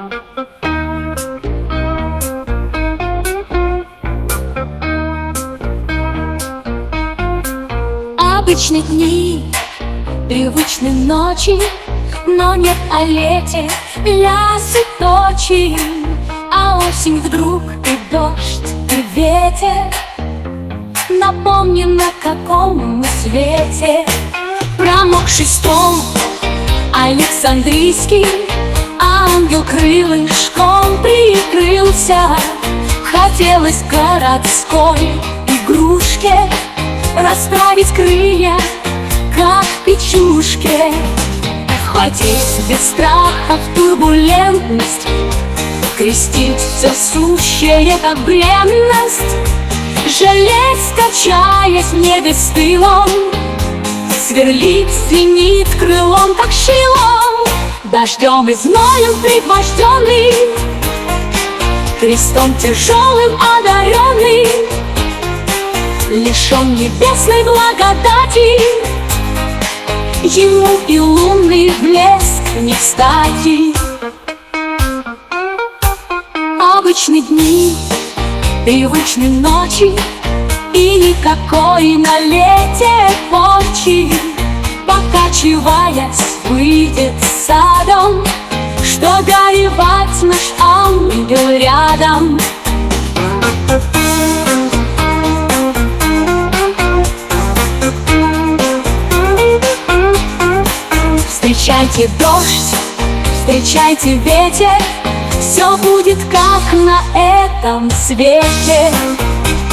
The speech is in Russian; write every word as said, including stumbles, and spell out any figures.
Обычные дни, привычные ночи, но нет о лете, лясы точи. А осень вдруг и дождь, и ветер. Напомни, на каком мы свете. Промокший стол Александрийский, ангел крылышком прикрылся. Хотелось городской игрушке расправить крылья, как печушке. Хватить без страха в турбулентность, крестить все сущее, как бренность. Жалеть, качаясь в небе с тылом, сверлить зенит крылом, как щелом. Дождем и зноем пригвожденный, крестом тяжелым одаренный, лишен небесной благодати, ему и лунный блеск не кстати. Обычные дни, привычные ночи, и никакой на лете порчи. Покачиваясь, выйдет садом, что горевать наш ангел рядом. Встречайте дождь, встречайте ветер, все будет как на этом свете.